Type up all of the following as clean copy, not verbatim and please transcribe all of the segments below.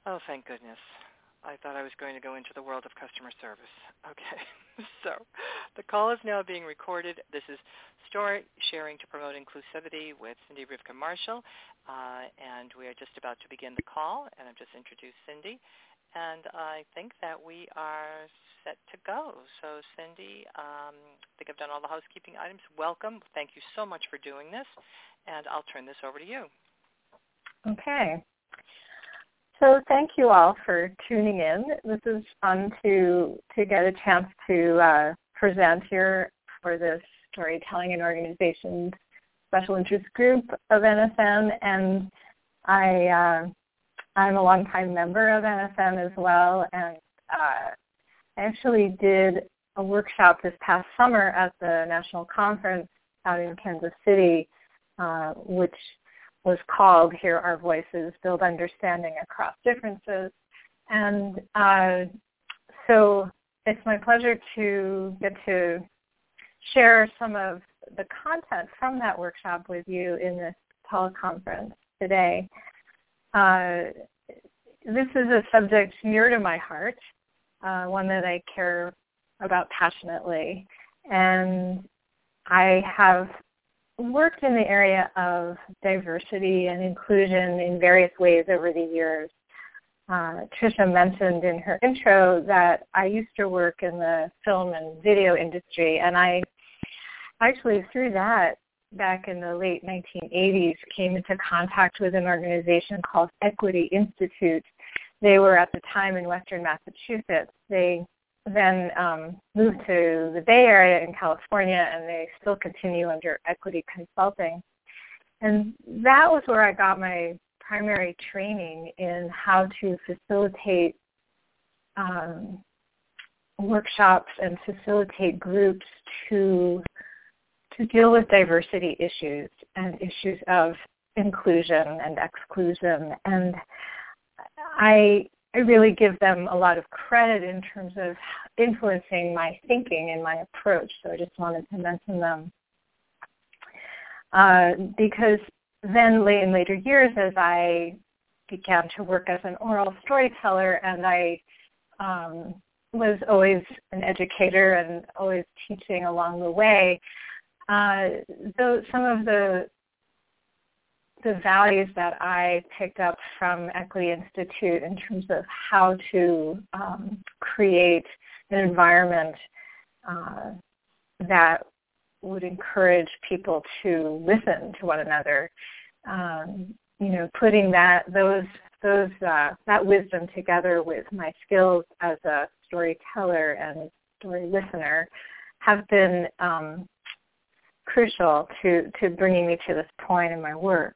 Oh, thank goodness. I thought I was going to go into the world of customer service. Okay. So the call is now being recorded. This is Story Sharing to Promote Inclusivity with Cindy Rivka Marshall. And we are just about to begin the call, and I've just introduced Cindy. And I think that we are set to go. So, Cindy, I think I've done all the housekeeping items. Welcome. Thank you so much for doing this. And I'll turn this over to you. Okay. So thank you all for tuning in. This is fun to get a chance to present here for this Storytelling and Organizations Special Interest Group of NSN, and I'm a longtime member of NSN as well, and I actually did a workshop this past summer at the National Conference out in Kansas City, which was called Hear Our Voices, Build Understanding Across Differences. And so it's my pleasure to get to share some of the content from that workshop with you in this teleconference today. This is a subject near to my heart, one that I care about passionately. And I have worked in the area of diversity and inclusion in various ways over the years. Tricia mentioned in her intro that I used to work in the film and video industry, and I actually through that, back in the late 1980s, came into contact with an organization called Equity Institute. They were at the time in Western Massachusetts. They then moved to the Bay Area in California, and they still continue under Equity Consulting. And that was where I got my primary training in how to facilitate workshops and facilitate groups to deal with diversity issues and issues of inclusion and exclusion. And I really give them a lot of credit in terms of influencing my thinking and my approach. So I just wanted to mention them. Because then in later years, as I began to work as an oral storyteller, and I was always an educator and always teaching along the way, though some of the values that I picked up from Equity Institute in terms of how to create an environment that would encourage people to listen to one another, putting that wisdom together with my skills as a storyteller and story listener have been crucial to bringing me to this point in my work.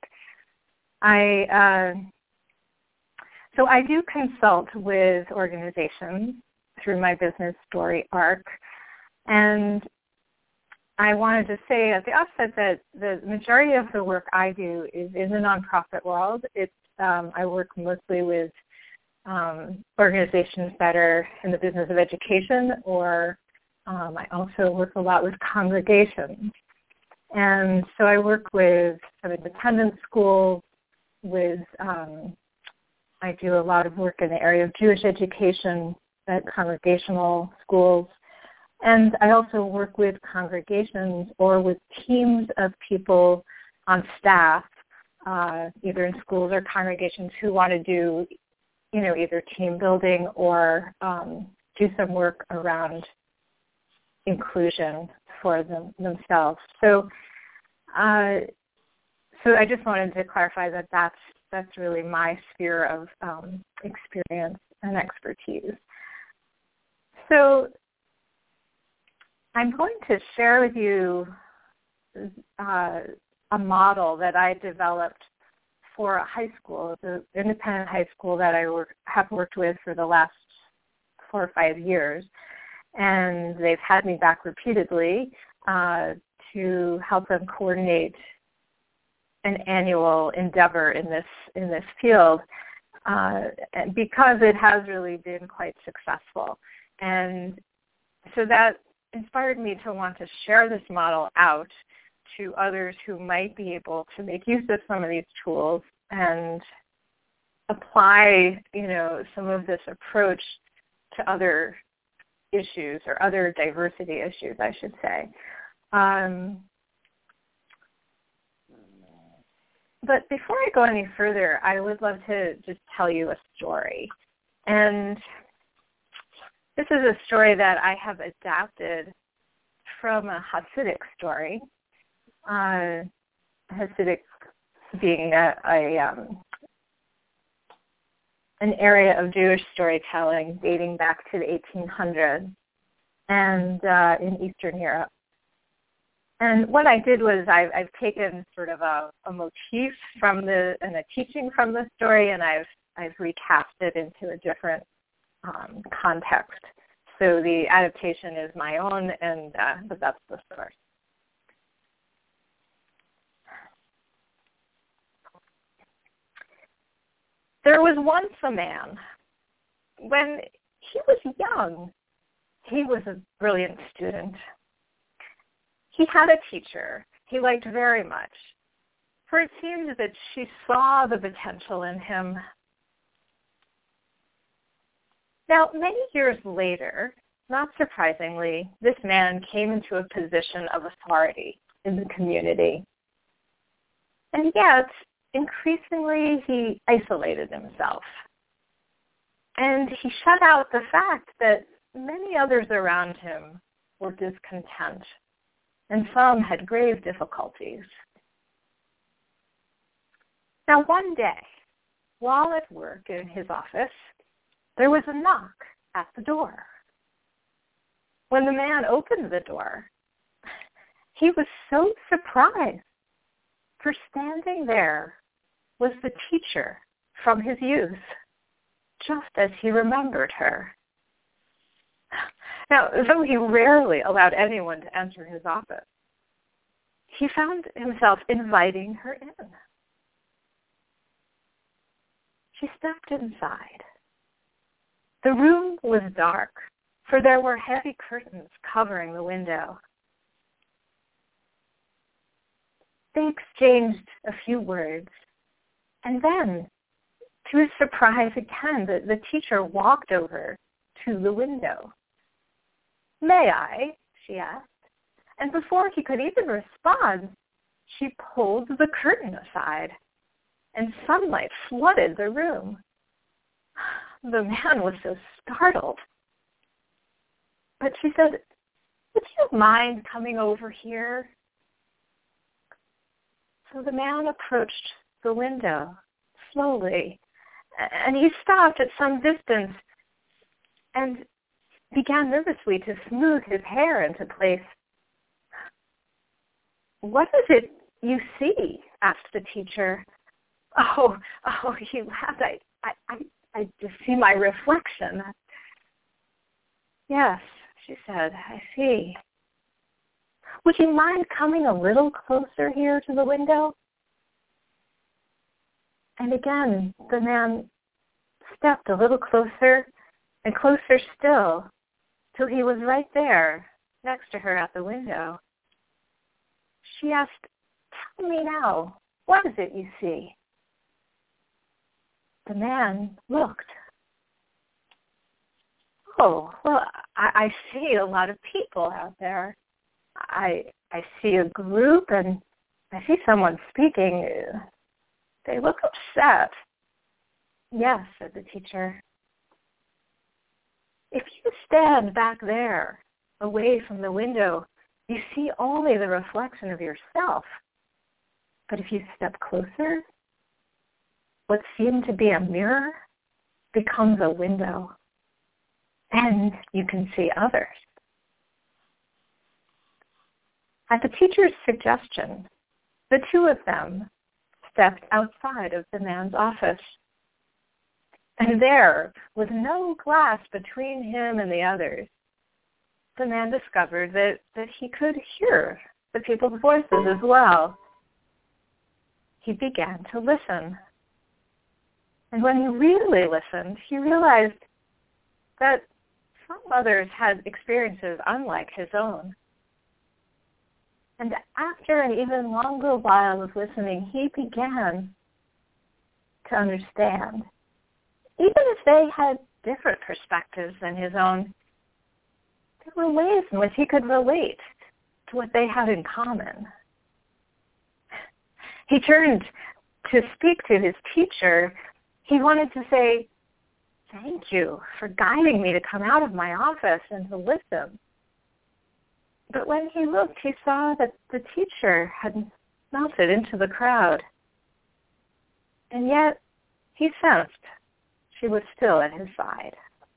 So I do consult with organizations through my business story arc, and I wanted to say at the outset that the majority of the work I do is in the nonprofit world. I work mostly with organizations that are in the business of education, or I also work a lot with congregations. And so I work with some independent schools, I do a lot of work in the area of Jewish education at congregational schools. And I also work with congregations or with teams of people on staff, either in schools or congregations, who want to do, either team building or do some work around inclusion for themselves. So I just wanted to clarify that that's really my sphere of experience and expertise. So I'm going to share with you a model that I developed for a high school, the independent high school that I have worked with for the last 4 or 5 years. And they've had me back repeatedly to help them coordinate an annual endeavor in this field, because it has really been quite successful. And so that inspired me to want to share this model out to others who might be able to make use of some of these tools and apply, some of this approach to other issues or other diversity issues, I should say. But before I go any further, I would love to just tell you a story. And this is a story that I have adapted from a Hasidic story. Hasidic being an area of Jewish storytelling dating back to the 1800s and in Eastern Europe. And what I did was I've taken sort of a motif and a teaching from the story, and I've recast it into a different context. So the adaptation is my own, but that's the source. There was once a man. When he was young, he was a brilliant student. He had a teacher he liked very much, for it seemed that she saw the potential in him. Now, many years later, not surprisingly, this man came into a position of authority in the community. And yet, increasingly, he isolated himself. And he shut out the fact that many others around him were discontent, and some had grave difficulties. Now, one day, while at work in his office, there was a knock at the door. When the man opened the door, he was so surprised, for standing there was the teacher from his youth, just as he remembered her. Now, though he rarely allowed anyone to enter his office, he found himself inviting her in. She stepped inside. The room was dark, for there were heavy curtains covering the window. They exchanged a few words, and then, to his surprise again, the teacher walked over to the window. "May I?" she asked. And before he could even respond, she pulled the curtain aside, and sunlight flooded the room. The man was so startled. But she said, "Would you mind coming over here?" So the man approached the window slowly, and he stopped at some distance and began nervously to smooth his hair into place. "What is it you see?" asked the teacher. Oh, he laughed. I just see my reflection." "Yes," she said, "I see. Would you mind coming a little closer here to the window?" And again, the man stepped a little closer and closer still, till he was right there next to her at the window. She asked, "Tell me now, what is it you see?" The man looked. "Oh, well, I see a lot of people out there. I see a group, and I see someone speaking. They look upset." "Yes," said the teacher. "If you stand back there, away from the window, you see only the reflection of yourself. But if you step closer, what seemed to be a mirror becomes a window, and you can see others." At the teacher's suggestion, the two of them stepped outside of the man's office. And there, with no glass between him and the others, the man discovered that he could hear the people's voices as well. He began to listen. And when he really listened, he realized that some others had experiences unlike his own. And after an even longer while of listening, he began to understand even if they had different perspectives than his own, there were ways in which he could relate to what they had in common. He turned to speak to his teacher. He wanted to say, "Thank you for guiding me to come out of my office and to listen." But when he looked, he saw that the teacher had melted into the crowd. And yet, he sensed she was still at his side.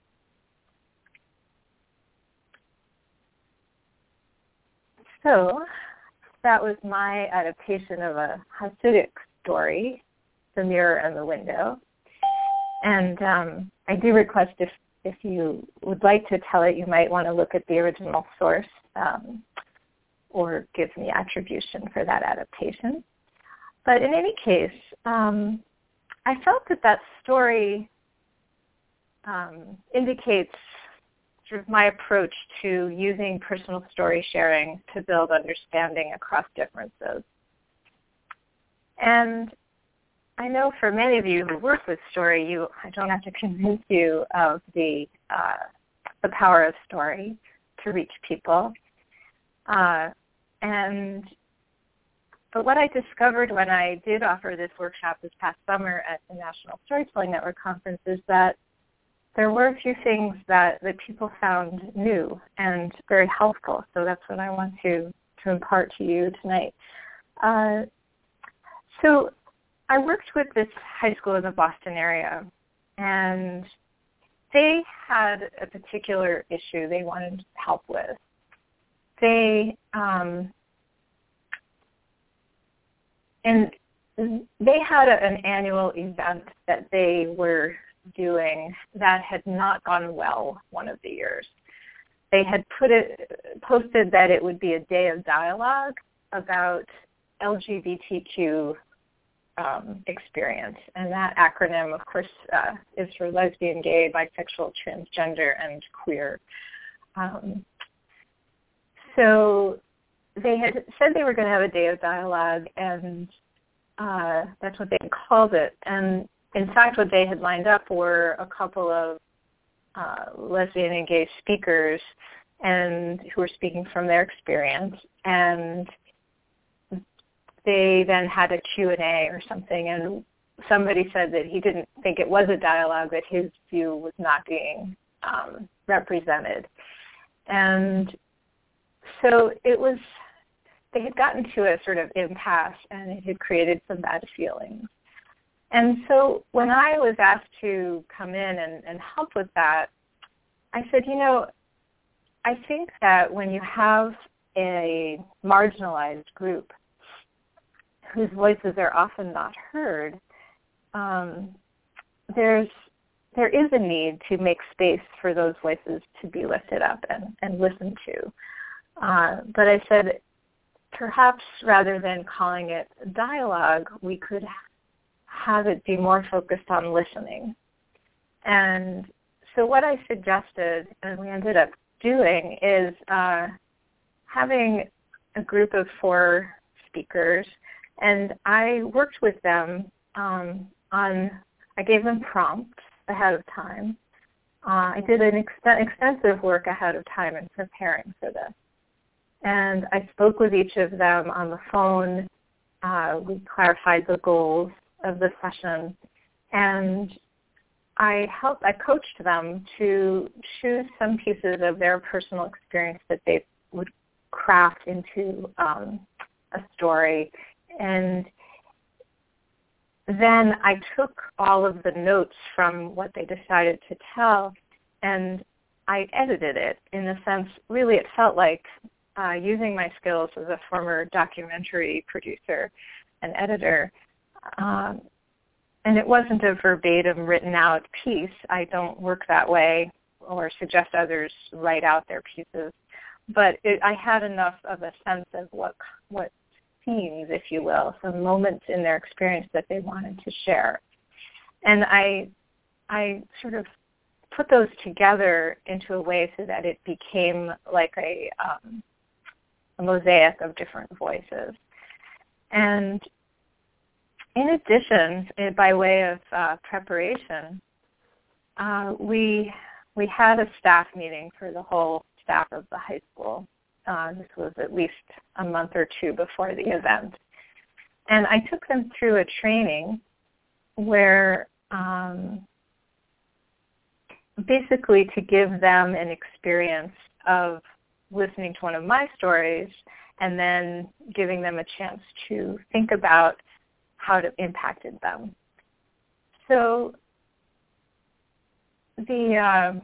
So, that was my adaptation of a Hasidic story, The Mirror and the Window. And I do request if you would like to tell it, you might want to look at the original source or give me attribution for that adaptation. But in any case, I felt that story indicates sort of my approach to using personal story sharing to build understanding across differences. And I know for many of you who work with story, I don't have to convince you of the power of story to reach people. But what I discovered when I did offer this workshop this past summer at the National Storytelling Network Conference is that there were a few things that people found new and very helpful. So that's what I want to impart to you tonight. So I worked with this high school in the Boston area, and they had a particular issue they wanted help with. They had an annual event that they were doing that had not gone well one of the years. They had posted that it would be a day of dialogue about LGBTQ experience. And that acronym, of course, is for lesbian, gay, bisexual, transgender, and queer. So they had said they were going to have a day of dialogue, and that's what they called it. And in fact, what they had lined up were a couple of lesbian and gay speakers and who were speaking from their experience. And they then had a Q&A or something, and somebody said that he didn't think it was a dialogue, that his view was not being represented. And so they had gotten to a sort of impasse, and it had created some bad feelings. And so when I was asked to come in and help with that, I said, I think that when you have a marginalized group whose voices are often not heard, there is a need to make space for those voices to be lifted up and listened to. But I said, perhaps rather than calling it dialogue, we could have it be more focused on listening. And so what I suggested, and we ended up doing, is having a group of 4 speakers, and I worked with them I gave them prompts ahead of time. I did an extensive work ahead of time in preparing for this. And I spoke with each of them on the phone. We clarified the goals of the session, and I coached them to choose some pieces of their personal experience that they would craft into a story. And then I took all of the notes from what they decided to tell, and I edited it in the sense, really it felt like using my skills as a former documentary producer and editor. And it wasn't a verbatim written out piece. I don't work that way or suggest others write out their pieces. But I had enough of a sense of what scenes, if you will, some moments in their experience that they wanted to share. And I sort of put those together into a way so that it became like a mosaic of different voices. And in addition, by way of preparation, we had a staff meeting for the whole staff of the high school. This was at least a month or two before the event. And I took them through a training where basically to give them an experience of listening to one of my stories and then giving them a chance to think about how it impacted them. So the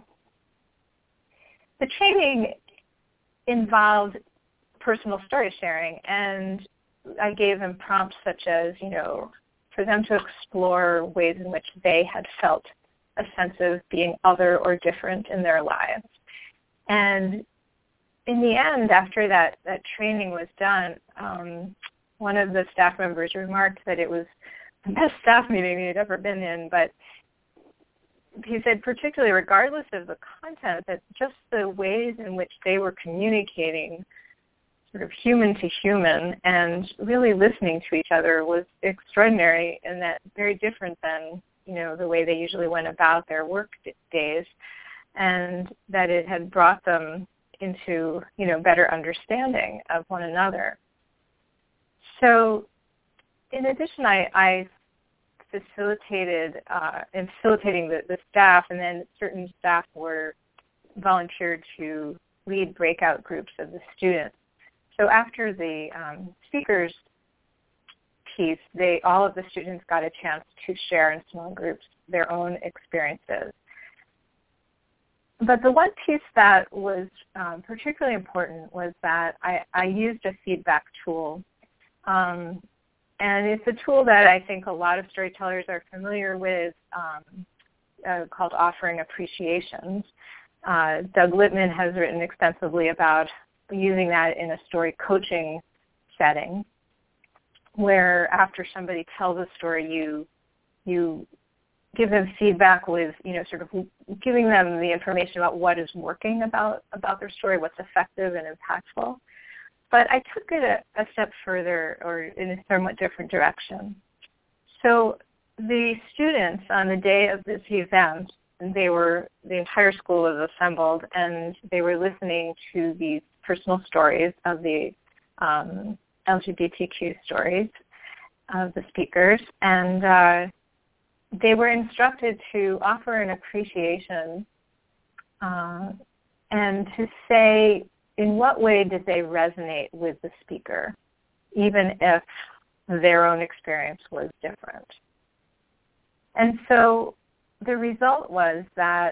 training involved personal story sharing, and I gave them prompts such as, for them to explore ways in which they had felt a sense of being other or different in their lives. And in the end, after that training was done, one of the staff members remarked that it was the best staff meeting he'd ever been in, but he said particularly regardless of the content, that just the ways in which they were communicating sort of human to human and really listening to each other was extraordinary, and that very different than, the way they usually went about their work days, and that it had brought them into, better understanding of one another. So in addition, I facilitating the staff, and then certain staff were volunteered to lead breakout groups of the students. So after the speakers piece, all of the students got a chance to share in small groups their own experiences. But the one piece that was particularly important was that I used a feedback tool. And it's a tool that I think a lot of storytellers are familiar with, called offering appreciations. Doug Littman has written extensively about using that in a story coaching setting, where after somebody tells a story, you give them feedback with, sort of giving them the information about what is working about their story, what's effective and impactful. But I took it a step further, or in a somewhat different direction. So the students on the day of this event, the entire school was assembled, and they were listening to these personal stories of the LGBTQ stories of the speakers, and they were instructed to offer an appreciation and to say in what way did they resonate with the speaker, even if their own experience was different. And so the result was that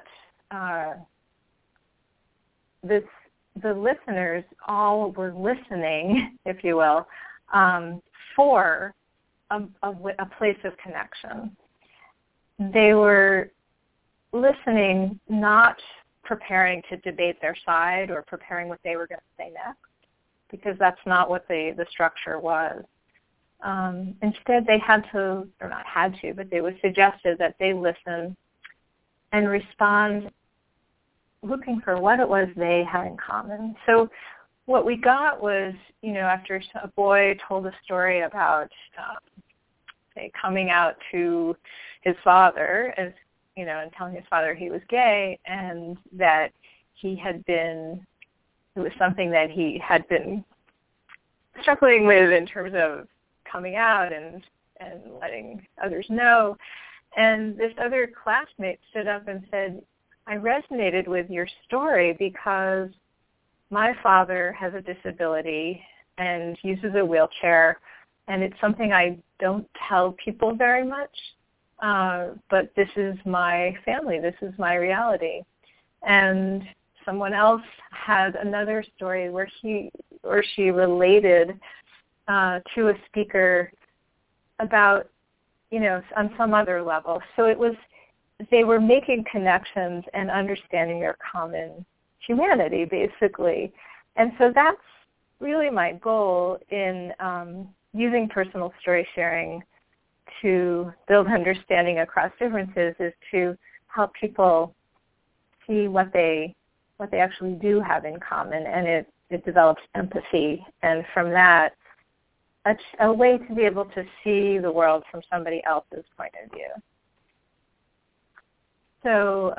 the listeners all were listening, if you will, for a place of connection. They were listening, not preparing to debate their side or preparing what they were going to say next, because that's not what the structure was. Instead, they had to, or not had to, but it was suggested that they listen and respond looking for what it was they had in common. So what we got was, after a boy told a story about, say, coming out to his father, as and telling his father he was gay, and that it was something that he had been struggling with in terms of coming out and letting others know. And this other classmate stood up and said, I resonated with your story because my father has a disability and uses a wheelchair, and it's something I don't tell people very much, but this is my family, this is my reality. And someone else had another story where he or she related to a speaker about, on some other level. So they were making connections and understanding their common humanity, basically. And so that's really my goal in using personal story sharing to build understanding across differences, is to help people see what they actually do have in common, and it develops empathy, and from that, a way to be able to see the world from somebody else's point of view. So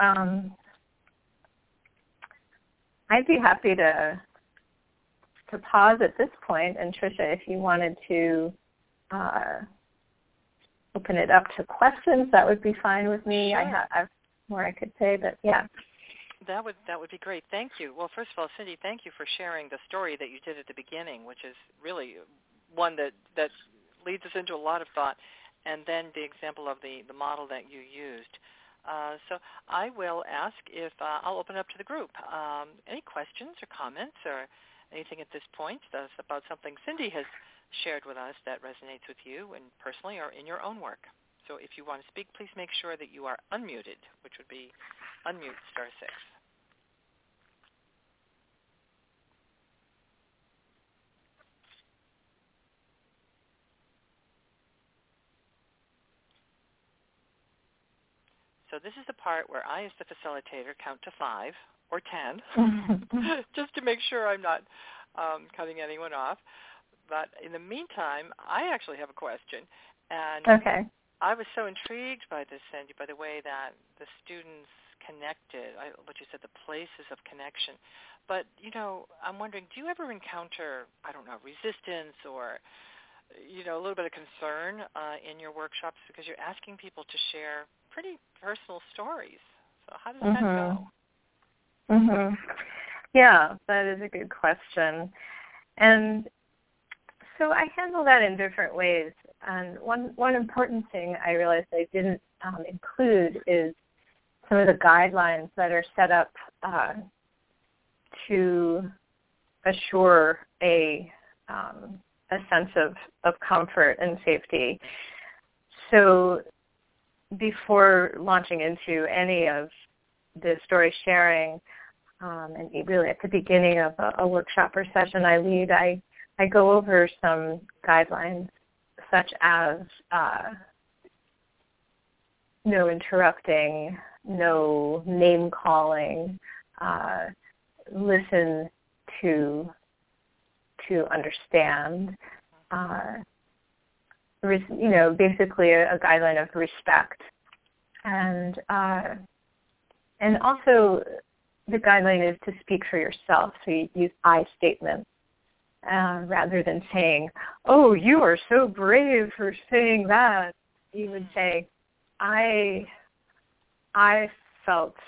I'd be happy to pause at this point, and Tricia, if you wanted to open it up to questions, that would be fine with me. Sure. I have more I could say, but yeah. That would be great. Thank you. Well, first of all, Cindy, thank you for sharing the story that you did at the beginning, which is really one that leads us into a lot of thought, and then the example of the model that you used. So I will ask if I'll open up to the group. Any questions or comments or anything at this point that's about something Cindy has shared with us that resonates with you and personally or in your own work. So if you want to speak, please make sure that you are unmuted, which would be unmute *6. So this is the part where I, as the facilitator, count to 5 or 10, just to make sure I'm not cutting anyone off. But in the meantime, I actually have a question. And okay. I was so intrigued by this, Cindy, by the way that the students connected, what you said, the places of connection. But, I'm wondering, do you ever encounter, resistance or, a little bit of concern in your workshops because you're asking people to share pretty personal stories? So how does that go? Mm-hmm. Yeah, that is a good question. And so I handle that in different ways. And one important thing I realized I didn't include is some of the guidelines that are set up to assure a sense of comfort and safety. So before launching into any of the story sharing, and really at the beginning of a workshop or session I lead, I go over some guidelines such as no interrupting, no name calling, listen to understand, basically a guideline of respect. And also the guideline is to speak for yourself, so you use I statements. Rather than saying, "Oh, you are so brave for saying that," you would say, I felt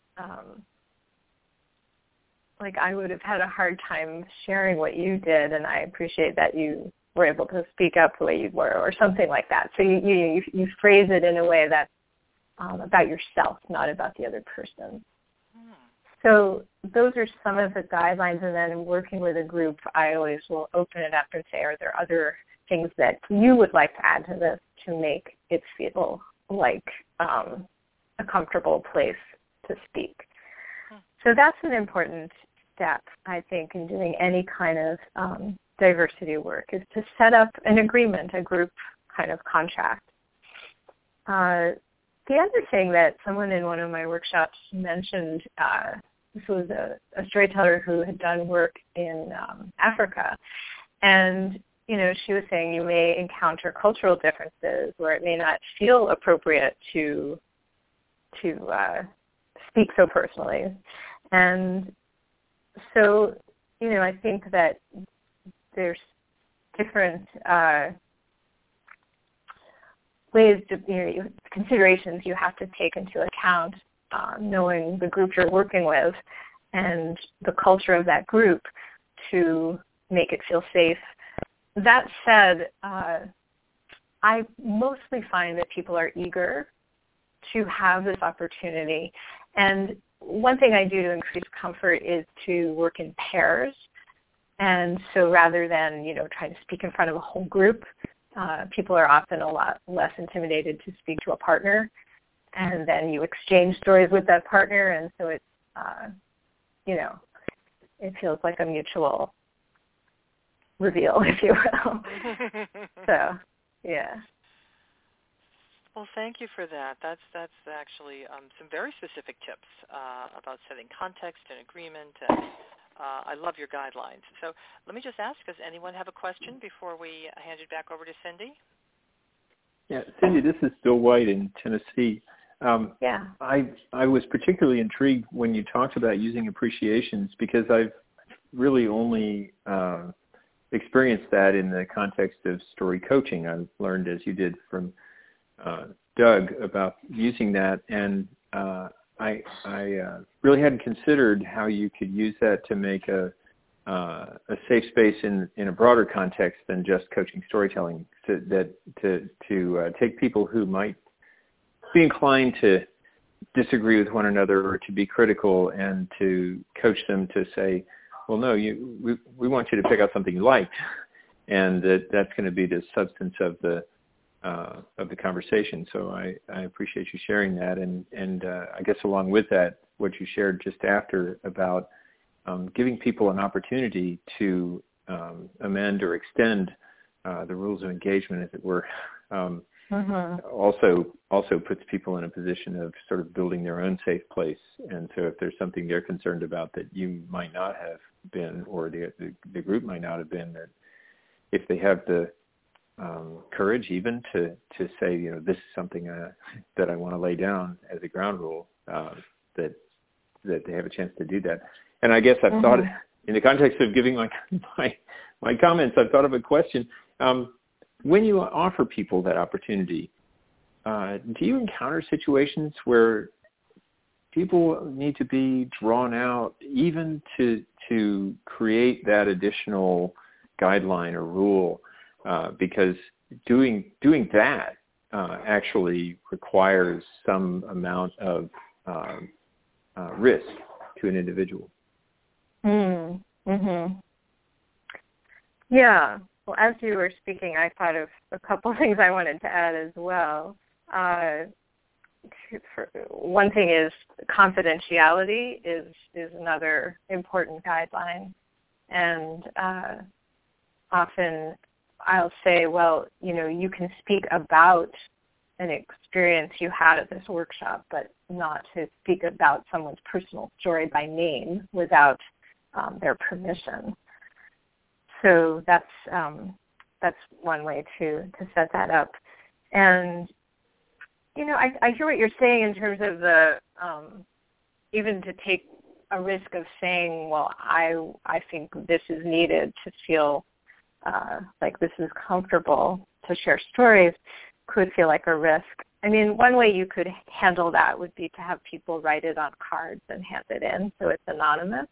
like I would have had a hard time sharing what you did, and I appreciate that you were able to speak up the way you were," or something like that. So you phrase it in a way that's about yourself, not about the other person. So those are some of the guidelines, and then working with a group, I always will open it up and say, are there other things that you would like to add to this to make it feel like a comfortable place to speak? So that's an important step, I think, in doing any kind of diversity work, is to set up an agreement, a group kind of contract. The other thing that someone in one of my workshops mentioned, this was a storyteller who had done work in Africa, and she was saying you may encounter cultural differences where it may not feel appropriate to speak so personally. And so, I think that there's different ways to, considerations you have to take into account, knowing the group you're working with and the culture of that group to make it feel safe. That said, I mostly find that people are eager to have this opportunity. And one thing I do to increase comfort is to work in pairs. And so rather than, trying to speak in front of a whole group, people are often a lot less intimidated to speak to a partner. And then you exchange stories with that partner, and so it's, it feels like a mutual reveal, if you will. So, yeah. Well, thank you for that. That's actually some very specific tips about setting context and agreement, and I love your guidelines. So let me just ask, does anyone have a question before we hand it back over to Cindy? Yeah, Cindy, this is Bill White in Tennessee. Yeah. I was particularly intrigued when you talked about using appreciations, because I've really only experienced that in the context of story coaching. I've learned, as you did from Doug, about using that, and I really hadn't considered how you could use that to make a safe space in a broader context than just coaching storytelling. To take people who might be inclined to disagree with one another or to be critical, and to coach them to say, well, no, we want you to pick out something you liked, and that's going to be the substance of the conversation. So I appreciate you sharing that, and I guess along with that, what you shared just after about giving people an opportunity to amend or extend the rules of engagement, as it were, also puts people in a position of sort of building their own safe place. And so if there's something they're concerned about that you might not have been, or the group might not have been, that if they have the courage even to say, this is something that I want to lay down as a ground rule, that they have a chance to do that. And I guess I've thought, in the context of giving my comments, I've thought of a question. When you offer people that opportunity, do you encounter situations where people need to be drawn out even to create that additional guideline or rule, because doing that actually requires some amount of risk to an individual? Yeah. Well, as you were speaking, I thought of a couple of things I wanted to add as well. One thing is confidentiality is another important guideline. And often I'll say, well, you can speak about an experience you had at this workshop, but not to speak about someone's personal story by name without their permission. So that's one way to set that up. And I hear what you're saying in terms of the even to take a risk of saying, well, I think this is needed to feel like this is comfortable to share stories, could feel like a risk. I mean, one way you could handle that would be to have people write it on cards and hand it in so it's anonymous.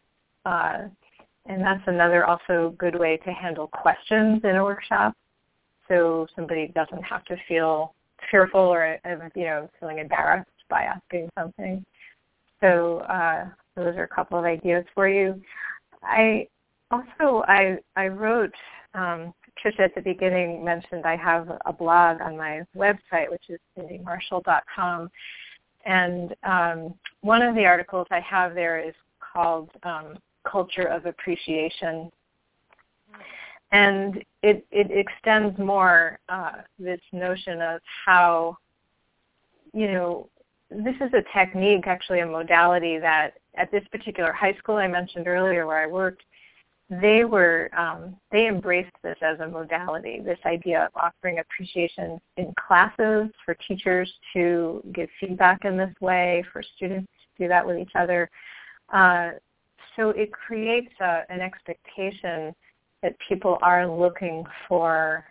And that's another also good way to handle questions in a workshop, so somebody doesn't have to feel fearful or feeling embarrassed by asking something. So those are a couple of ideas for you. I wrote, Tricia at the beginning mentioned I have a blog on my website, which is cindymarshall.com. And one of the articles I have there is called Culture of Appreciation. And it extends more this notion of how, this is a technique, actually a modality that at this particular high school I mentioned earlier where I worked, they embraced this as a modality, this idea of offering appreciation in classes for teachers to give feedback in this way, for students to do that with each other. So it creates an expectation that people are looking for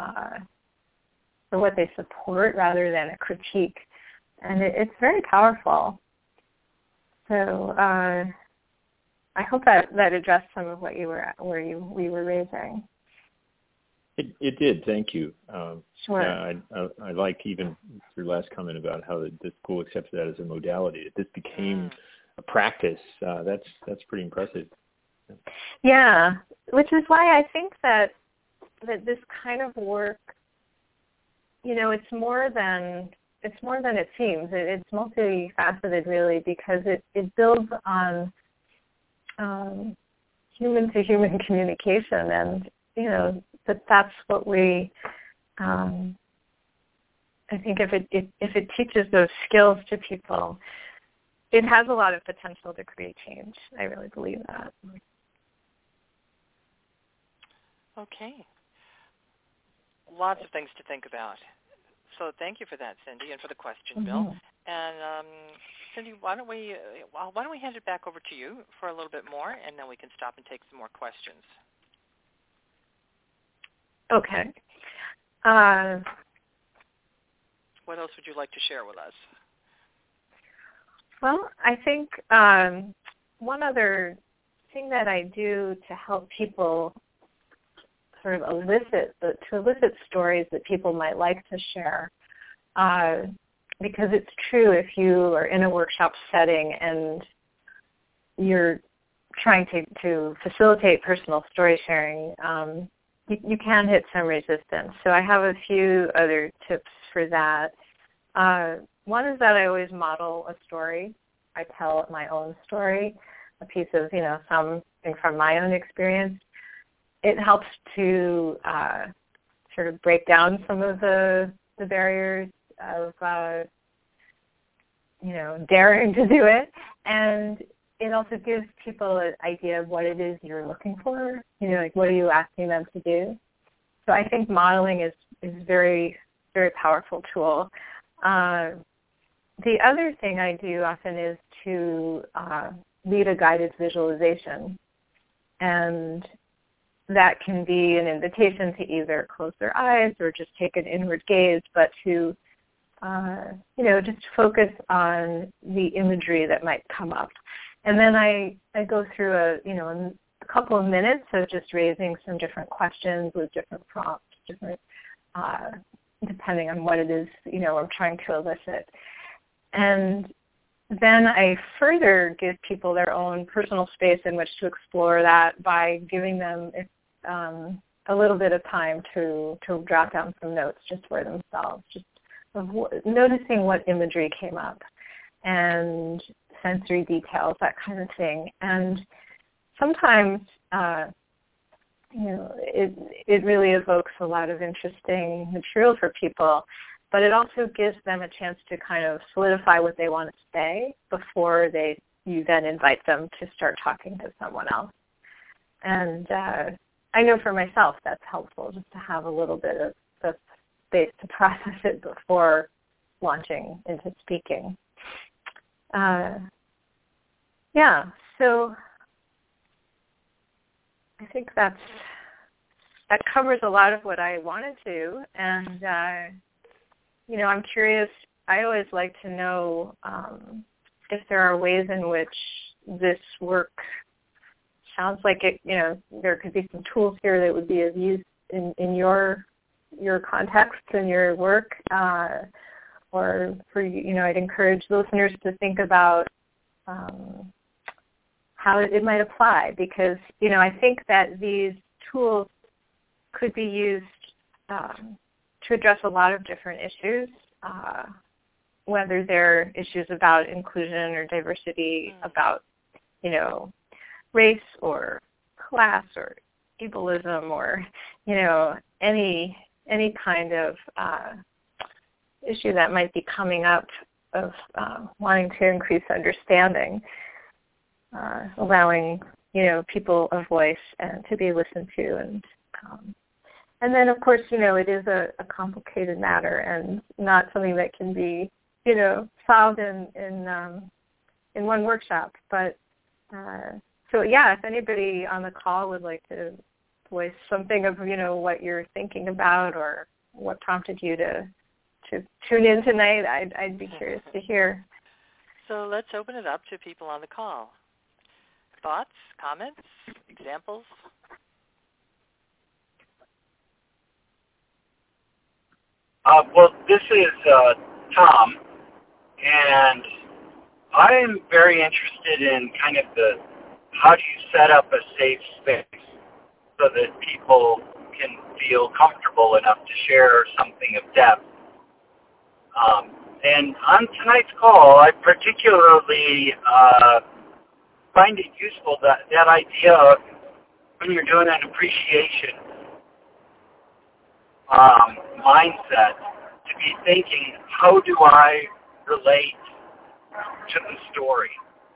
what they support rather than a critique. And it's very powerful. So I hope that addressed some of what we were raising. It did. Thank you. Sure. I like even your last comment about how the school accepts that as a modality. That this became a practice. That's pretty impressive. Yeah, which is why I think that this kind of work, it's more than it seems. It's multifaceted, really, because it builds on human-to-human communication, and that's what we. I think if it teaches those skills to people, it has a lot of potential to create change. I really believe that. Okay. Lots of things to think about. So thank you for that, Cindy, and for the question, Bill. And Cindy, why don't we hand it back over to you for a little bit more, and then we can stop and take some more questions. Okay. What else would you like to share with us? Well, I think one other thing that I do to help people sort of elicit stories that people might like to share, because it's true if you are in a workshop setting and you're trying to facilitate personal story sharing, you can hit some resistance. So I have a few other tips for that. One is that I always model a story. I tell my own story, a piece of, something from my own experience. It helps to sort of break down some of the barriers of, daring to do it. And it also gives people an idea of what it is you're looking for, what are you asking them to do. So I think modeling is very, very powerful tool. The other thing I do often is to lead a guided visualization. And that can be an invitation to either close their eyes or just take an inward gaze, but to, just focus on the imagery that might come up. And then I go through a couple of minutes of just raising some different questions with different prompts, depending on what it is, I'm trying to elicit. And then I further give people their own personal space in which to explore that by giving them a little bit of time to jot down some notes just for themselves, just of noticing what imagery came up and sensory details, that kind of thing. And sometimes, it really evokes a lot of interesting material for people, but it also gives them a chance to kind of solidify what they want to say before you then invite them to start talking to someone else. And I know for myself that's helpful, just to have a little bit of space to process it before launching into speaking. So I think that covers a lot of what I wanted to, and I'm curious. I always like to know if there are ways in which this work sounds like it. There could be some tools here that would be of use in your context and your work, or for I'd encourage listeners to think about how it might apply, because I think that these tools could be used to address a lot of different issues, whether they're issues about inclusion or diversity, about race or class or ableism, or any kind of issue that might be coming up of wanting to increase understanding, allowing people a voice and to be listened to, and then of course it is a complicated matter and not something that can be solved in one workshop. But if anybody on the call would like to voice something of what you're thinking about or what prompted you to tune in tonight, I'd be curious to hear. So let's open it up to people on the call. Thoughts, comments, examples? This is Tom, and I'm very interested in kind of how do you set up a safe space so that people can feel comfortable enough to share something of depth. And on tonight's call, I particularly find it useful that idea of when you're doing an appreciation mindset, to be thinking, how do I relate to the story,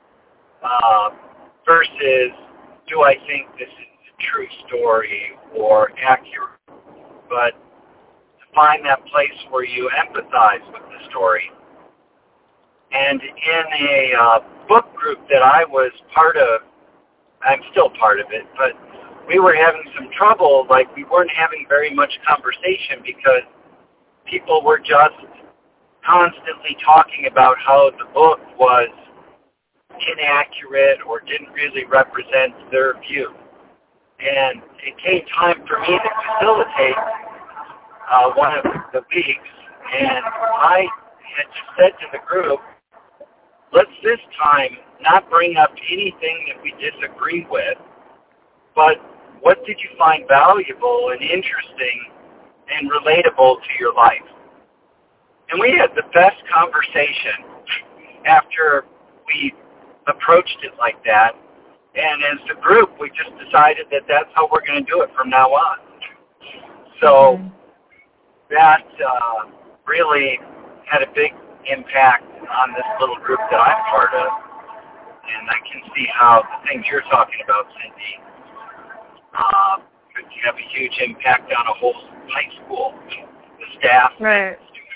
versus do I think this is a true story or accurate, but to find that place where you empathize with the story. And in a book group that I was part of, I'm still part of it, but we were having some trouble, like we weren't having very much conversation because people were just constantly talking about how the book was inaccurate or didn't really represent their view. And it came time for me to facilitate one of the weeks, and I had just said to the group, let's this time not bring up anything that we disagree with, but what did you find valuable and interesting and relatable to your life? And we had the best conversation after we approached it like that. And as a group, we just decided that that's how we're going to do it from now on. So that really had a big impact on this little group that I'm part of. And I can see how the things you're talking about, Cindy, could have a huge impact on a whole high school, the staff. Right.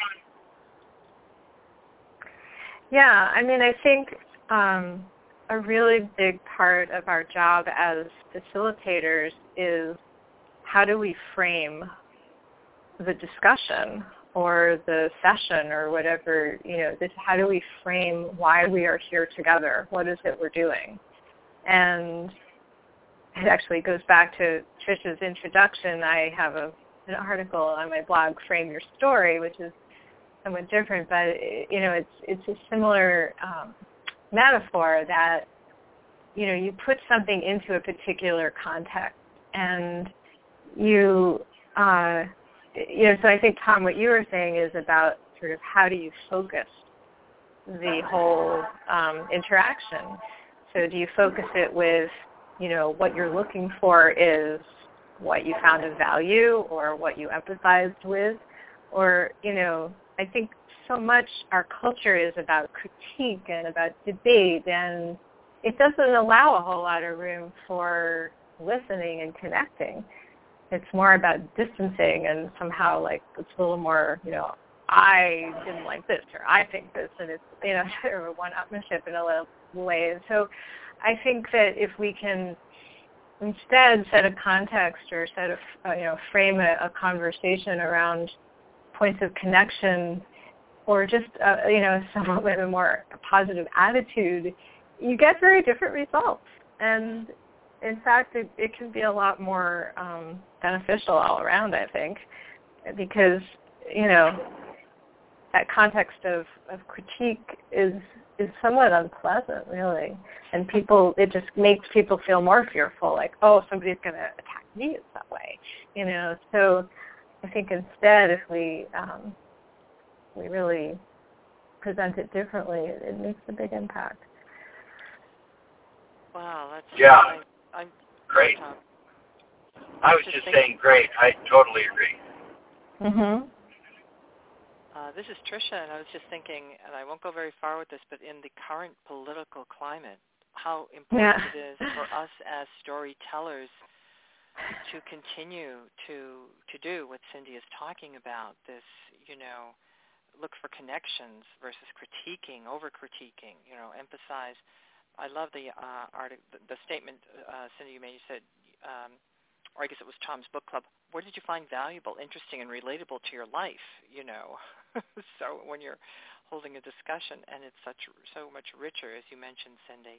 Yeah, I mean, I think a really big part of our job as facilitators is how do we frame the discussion or the session or whatever, how do we frame why we are here together? What is it we're doing? And it actually goes back to Tricia's introduction. I have an article on my blog, Frame Your Story, which is somewhat different, but it's a similar metaphor that you put something into a particular context, and so I think, Tom, what you were saying is about sort of how do you focus the whole interaction. So do you focus it with what you're looking for is what you found of value or what you empathized with, or I think so much our culture is about critique and about debate, and it doesn't allow a whole lot of room for listening and connecting. It's more about distancing and somehow it's a little more, I didn't like this or I think this, and it's, sort of one-upmanship in a lot of ways. So I think that if we can instead set a context or frame a conversation around points of connection, or just somewhat with a more positive attitude, you get very different results. And in fact, it can be a lot more beneficial all around, I think, because that context of critique is somewhat unpleasant, really, and it just makes people feel more fearful, like, oh, somebody's going to attack me in some way, So I think instead, if we really present it differently, it makes a big impact. Wow, that's I'm great. I was just saying great. I totally agree. Mhm. This is Tricia, and I was just thinking, and I won't go very far with this, but in the current political climate, how important it is for us as storytellers to continue to do what Cindy is talking about, this, look for connections versus critiquing, over-critiquing, emphasize. I love the statement, Cindy, you made. You said, or I guess it was Tom's book club, what did you find valuable, interesting, and relatable to your life, So when you're holding a discussion, and it's so much richer, as you mentioned, Cindy.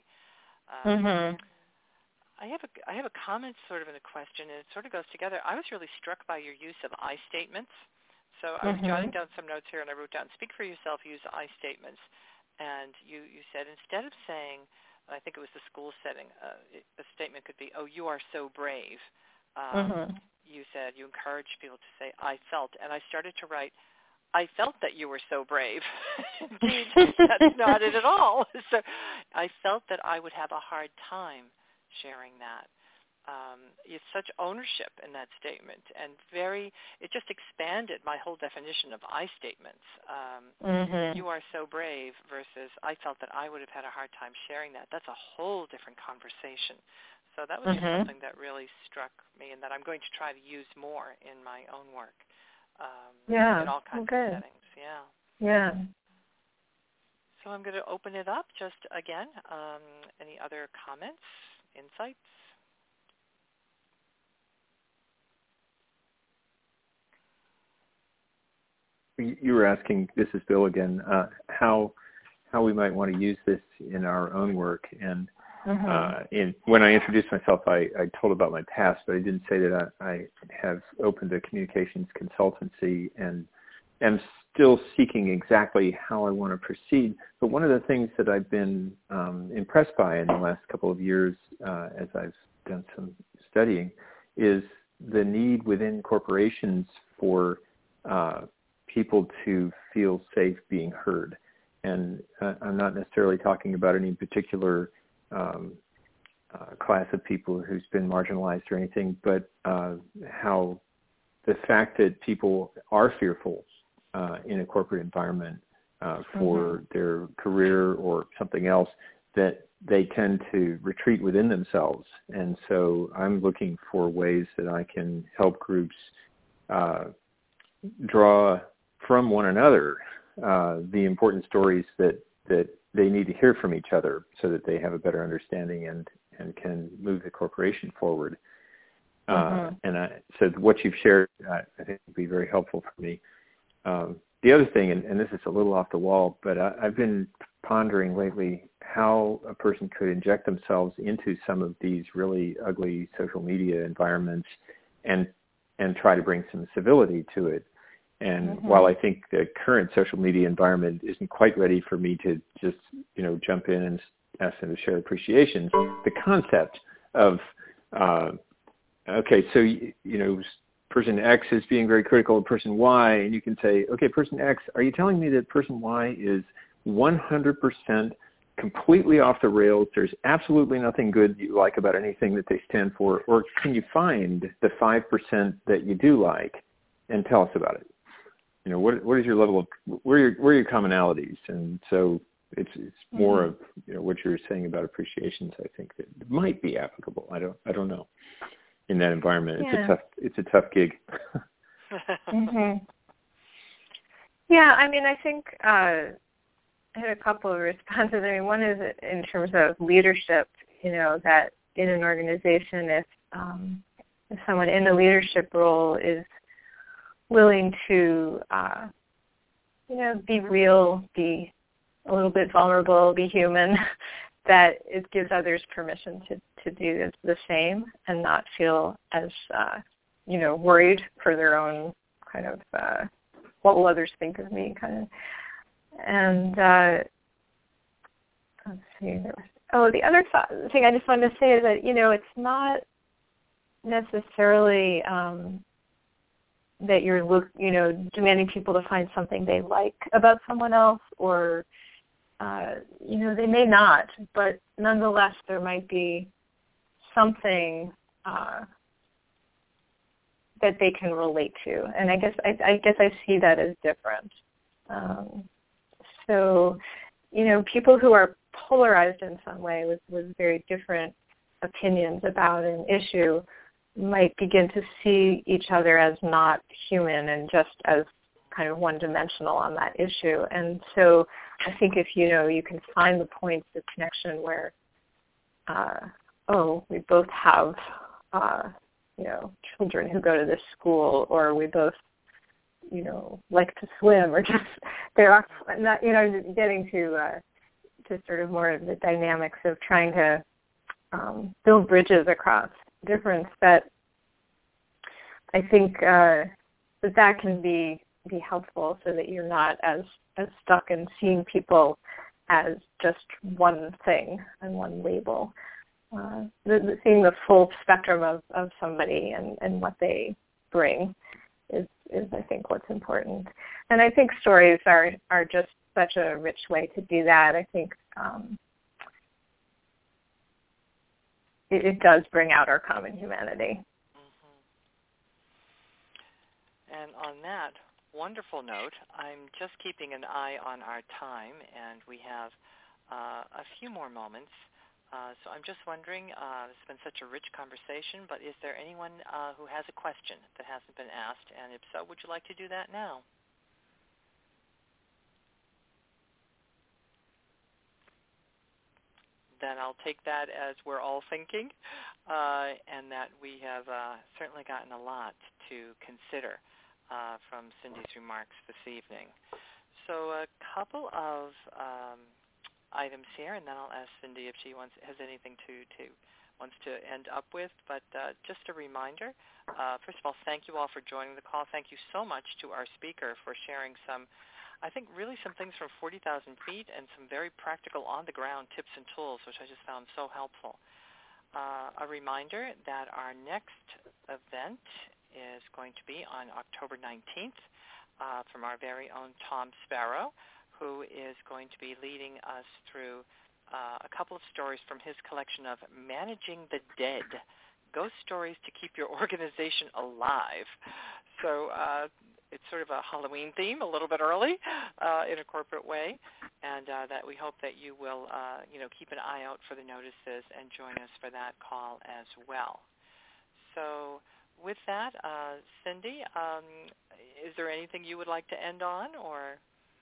I have a comment sort of in a question, and it sort of goes together. I was really struck by your use of I statements. So I was jotting down some notes here, and I wrote down, speak for yourself, use I statements. And you said, instead of saying, I think it was the school setting, a statement could be, oh, you are so brave. You said you encouraged people to say, I felt. And I started to write, I felt that you were so brave. Indeed, that's not it at all. So I felt that I would have a hard time sharing that. It's such ownership in that statement, and it just expanded my whole definition of I statements. You are so brave versus I felt that I would have had a hard time sharing that. That's a whole different conversation. So that was just something that really struck me, and that I'm going to try to use more in my own work. In all kinds of settings. Yeah. So I'm going to open it up just again. Any other comments, insights? You were asking, this is Bill again, how we might want to use this in our own work. And when I introduced myself, I told about my past, but I didn't say that I have opened a communications consultancy and am still seeking exactly how I want to proceed. But one of the things that I've been impressed by in the last couple of years as I've done some studying is the need within corporations for people to feel safe being heard. And I'm not necessarily talking about any particular class of people who's been marginalized or anything, but how the fact that people are fearful in a corporate environment for their career or something else, that they tend to retreat within themselves. And so I'm looking for ways that I can help groups draw from one another the important stories that they need to hear from each other so that they have a better understanding and can move the corporation forward. So what you've shared, I think, would be very helpful for me. The other thing, and this is a little off the wall, but I've been pondering lately how a person could inject themselves into some of these really ugly social media environments and try to bring some civility to it. And while I think the current social media environment isn't quite ready for me to just, jump in and ask them to share appreciations, the concept of, okay, so, person X is being very critical of person Y, and you can say, okay, person X, are you telling me that person Y is 100% completely off the rails? There's absolutely nothing good you like about anything that they stand for, or can you find the 5% that you do like and tell us about it? What is your level of, where are your commonalities? And so it's more of what you're saying about appreciations. I think that might be applicable. I don't know. In that environment, it's a tough gig. Yeah, I think I had a couple of responses. One is in terms of leadership. That in an organization, if someone in the leadership role is willing to, be real, be a little bit vulnerable, be human, that it gives others permission to do the same and not feel as, worried for their own kind of, what will others think of me kind of. And let's see. The other thing I just wanted to say is that, it's not necessarily that you're, demanding people to find something they like about someone else, or, they may not, but nonetheless there might be something that they can relate to, and I guess I see that as different. So, people who are polarized in some way with very different opinions about an issue might begin to see each other as not human and just as kind of one-dimensional on that issue. And so I think if, you can find the points of connection where, we both have, children who go to this school, or we both, like to swim, or just, there are not, getting to sort of more of the dynamics of trying to build bridges across difference, that I think that can be helpful, so that you're not as stuck in seeing people as just one thing and one label. Seeing the full spectrum of somebody and what they bring is I think what's important. And I think stories are just such a rich way to do that. I think it does bring out our common humanity. And on that wonderful note, I'm just keeping an eye on our time, and we have a few more moments. So I'm just wondering, it's been such a rich conversation, but is there anyone who has a question that hasn't been asked? And if so, would you like to do that now? then I'll take that as we're all thinking, and that we have certainly gotten a lot to consider from Cindy's remarks this evening. So a couple of items here, and then I'll ask Cindy if she has anything wants to end up with. But just a reminder, first of all, thank you all for joining the call. Thank you so much to our speaker for sharing some things from 40,000 feet and some very practical on-the-ground tips and tools, which I just found so helpful. A reminder that our next event is going to be on October 19th from our very own Tom Sparrow, who is going to be leading us through a couple of stories from his collection of Managing the Dead, Ghost Stories to Keep Your Organization Alive. So it's sort of a Halloween theme, a little bit early in a corporate way, and that we hope that you will keep an eye out for the notices and join us for that call as well. So with that, Cindy, is there anything you would like to end on, or?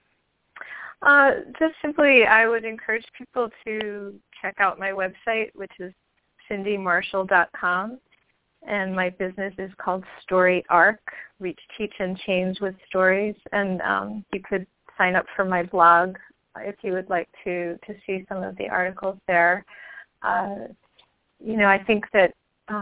Just simply, I would encourage people to check out my website, which is cindymarshall.com. And my business is called Story Arc, Reach, Teach, and Change with Stories. And you could sign up for my blog if you would like to see some of the articles there. I think that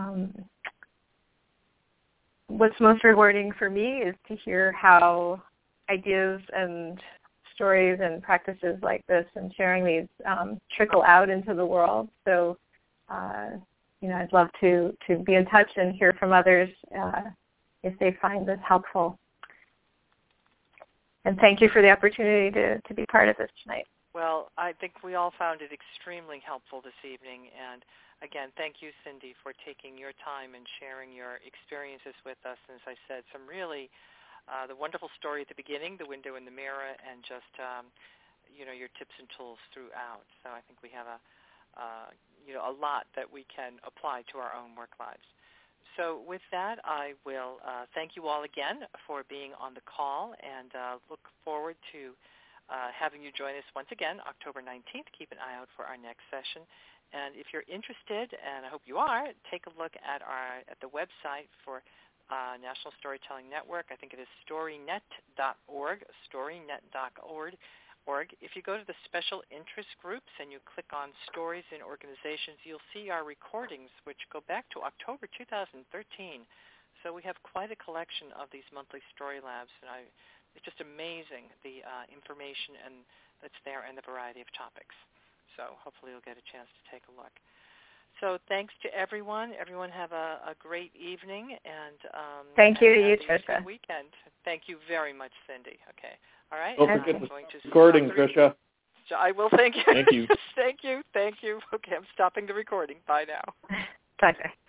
what's most rewarding for me is to hear how ideas and stories and practices like this and sharing these trickle out into the world. So I'd love to be in touch and hear from others if they find this helpful. And thank you for the opportunity to be part of this tonight. Well, I think we all found it extremely helpful this evening. And again, thank you, Cindy, for taking your time and sharing your experiences with us. And as I said, some really the wonderful story at the beginning, the window in the mirror, and just your tips and tools throughout. So I think we have a lot that we can apply to our own work lives. So with that, I will thank you all again for being on the call, and look forward to having you join us once again October 19th. Keep an eye out for our next session. And if you're interested, and I hope you are, take a look at the website for National Storytelling Network. I think it is storynet.org, storynet.org. If you go to the special interest groups and you click on Stories in Organizations, you'll see our recordings, which go back to October 2013. So we have quite a collection of these monthly story labs, and it's just amazing the information that's there and the variety of topics. So hopefully you'll get a chance to take a look. So thanks to everyone. Everyone have a great evening, and thank you to you, Tricia. Weekend. Thank you very much, Cindy. Okay. All right. Don't forget the recording, Tricia. I will. Thank you. Thank you. Thank you. Okay, I'm stopping the recording. Bye now. Bye.